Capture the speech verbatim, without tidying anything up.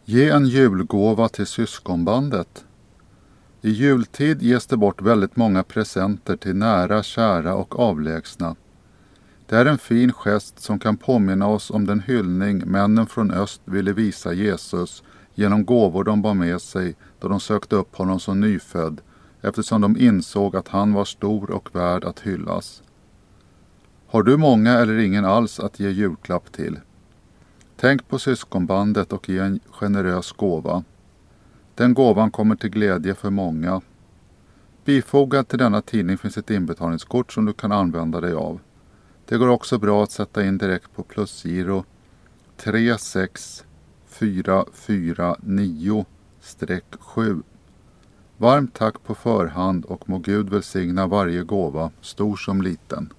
Ge en julgåva till syskonbandet. I jultid ges det bort väldigt många presenter till nära, kära och avlägsna. Det är en fin gest som kan påminna oss om den hyllning männen från öst ville visa Jesus genom gåvor de bar med sig då de sökte upp honom som nyfödd, eftersom de insåg att han var stor och värd att hyllas. Har du många eller ingen alls att ge julklapp till? Tänk på syskonbandet och ge en generös gåva. Den gåvan kommer till glädje för många. Bifogad till denna tidning finns ett inbetalningskort som du kan använda dig av. Det går också bra att sätta in direkt på plusgiro tre sex fyra fyra nio sju. Varmt tack på förhand och må Gud välsigna varje gåva, stor som liten.